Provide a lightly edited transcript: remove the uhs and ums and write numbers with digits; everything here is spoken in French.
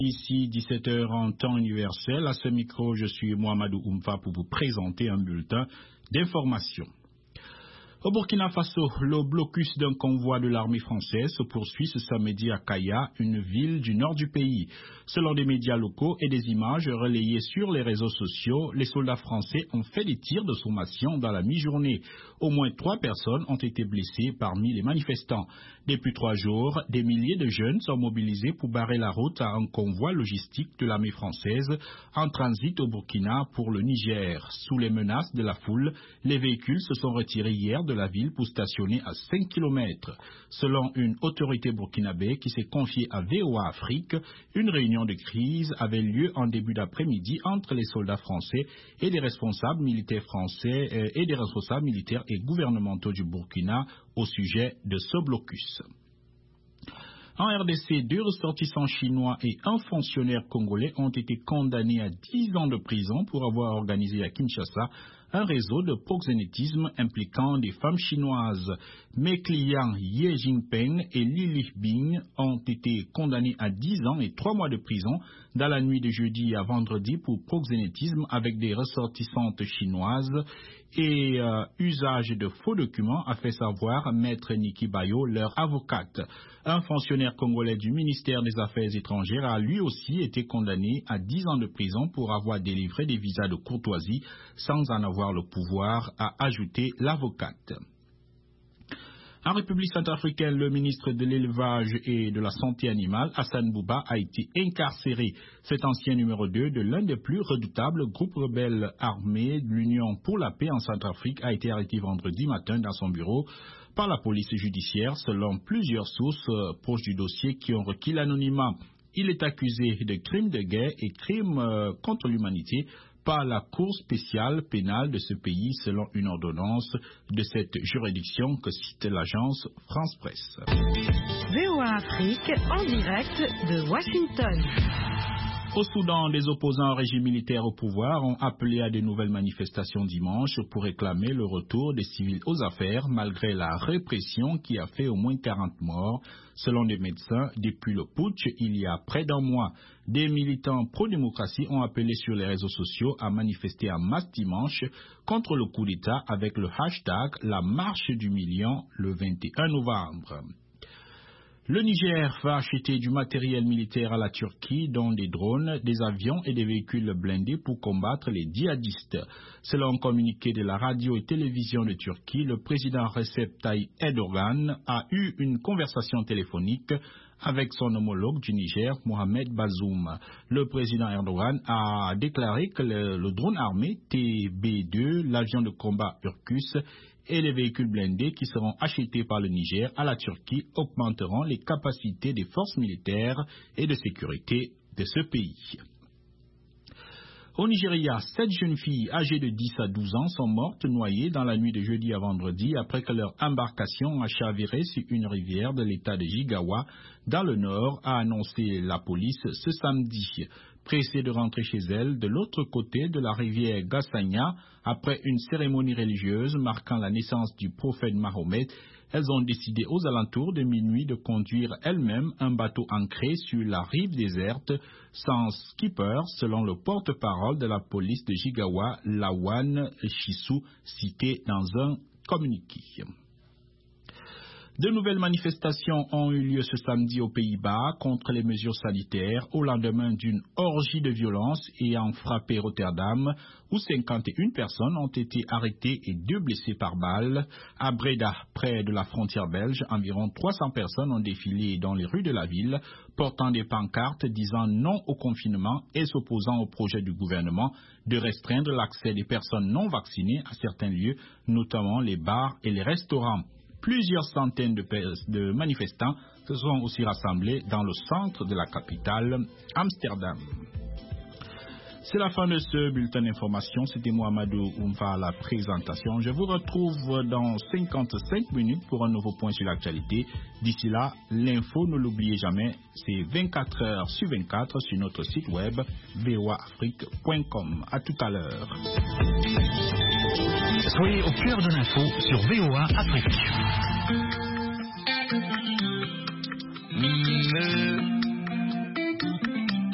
Ici 17h en temps universel. À ce micro, je suis Mohamedou Oumfa pour vous présenter un bulletin d'information. Au Burkina Faso, le blocus d'un convoi de l'armée française se poursuit ce samedi à Kaya, une ville du nord du pays. Selon des médias locaux et des images relayées sur les réseaux sociaux, les soldats français ont fait des tirs de sommation dans la mi-journée. Au moins 3 personnes ont été blessées parmi les manifestants. Depuis 3 jours, des milliers de jeunes sont mobilisés pour barrer la route à un convoi logistique de l'armée française en transit au Burkina pour le Niger. Sous les menaces de la foule, les véhicules se sont retirés hier de la ville pour stationner à 5 km. Selon une autorité burkinabé qui s'est confiée à VOA Afrique, une réunion de crise avait lieu en début d'après-midi entre les soldats français et des responsables militaires français et des responsables militaires et gouvernementaux du Burkina au sujet de ce blocus. En RDC, 2 ressortissants chinois et un fonctionnaire congolais ont été condamnés à 10 ans de prison pour avoir organisé à Kinshasa un réseau de proxénétisme impliquant des femmes chinoises. Mes clients Ye Jingpeng et Li Lihbing ont été condamnés à 10 ans et 3 mois de prison dans la nuit de jeudi à vendredi pour proxénétisme avec des ressortissantes chinoises et usage de faux documents, a fait savoir Maître Niki Bayo, leur avocate. Un fonctionnaire congolais du ministère des Affaires étrangères a lui aussi été condamné à 10 ans de prison pour avoir délivré des visas de courtoisie sans en avoir le pouvoir, a ajouté l'avocate. En République centrafricaine, le ministre de l'Élevage et de la Santé animale, Hassan Bouba, a été incarcéré. Cet ancien numéro 2 de l'un des plus redoutables groupes rebelles armés de l'Union pour la paix en Centrafrique a été arrêté vendredi matin dans son bureau par la police judiciaire, selon plusieurs sources proches du dossier qui ont requis l'anonymat. Il est accusé de crimes de guerre et crimes contre l'humanité par la Cour spéciale pénale de ce pays, selon une ordonnance de cette juridiction que cite l'agence France Presse. VOA Afrique en direct de Washington. Au Soudan, des opposants au régime militaire au pouvoir ont appelé à de nouvelles manifestations dimanche pour réclamer le retour des civils aux affaires malgré la répression qui a fait au moins 40 morts. Selon des médecins, depuis le putsch, il y a près d'un mois, des militants pro-démocratie ont appelé sur les réseaux sociaux à manifester en masse dimanche contre le coup d'État avec le hashtag La Marche du Million le 21 novembre. Le Niger va acheter du matériel militaire à la Turquie, dont des drones, des avions et des véhicules blindés pour combattre les djihadistes. Selon un communiqué de la radio et télévision de Turquie, le président Recep Tayyip Erdogan a eu une conversation téléphonique avec son homologue du Niger, Mohamed Bazoum. Le président Erdogan a déclaré que le drone armé TB2, l'avion de combat Urkus et les véhicules blindés qui seront achetés par le Niger à la Turquie augmenteront les capacités des forces militaires et de sécurité de ce pays. Au Nigeria, 7 jeunes filles âgées de 10 à 12 ans sont mortes noyées dans la nuit de jeudi à vendredi après que leur embarcation a chaviré sur une rivière de l'état de Jigawa dans le nord, a annoncé la police ce samedi. Pressées de rentrer chez elles de l'autre côté de la rivière Gassania après une cérémonie religieuse marquant la naissance du prophète Mahomet, elles ont décidé aux alentours de minuit de conduire elles-mêmes un bateau ancré sur la rive déserte sans skipper, selon le porte-parole de la police de Jigawa, Lawan Shisu, cité dans un communiqué. De nouvelles manifestations ont eu lieu ce samedi aux Pays-Bas contre les mesures sanitaires au lendemain d'une orgie de violence ayant frappé Rotterdam où 51 personnes ont été arrêtées et 2 blessées par balle. À Breda, près de la frontière belge, environ 300 personnes ont défilé dans les rues de la ville portant des pancartes disant non au confinement et s'opposant au projet du gouvernement de restreindre l'accès des personnes non vaccinées à certains lieux, notamment les bars et les restaurants. Plusieurs centaines de manifestants se sont aussi rassemblés dans le centre de la capitale, Amsterdam. C'est la fin de ce bulletin d'information. C'était Mohamedou Oumfa à la présentation. Je vous retrouve dans 55 minutes pour un nouveau point sur l'actualité. D'ici là, l'info, ne l'oubliez jamais, c'est 24 heures sur 24 sur notre site web voaafrique.com. À tout à l'heure. Soyez au cœur de l'info sur VOA Afrique.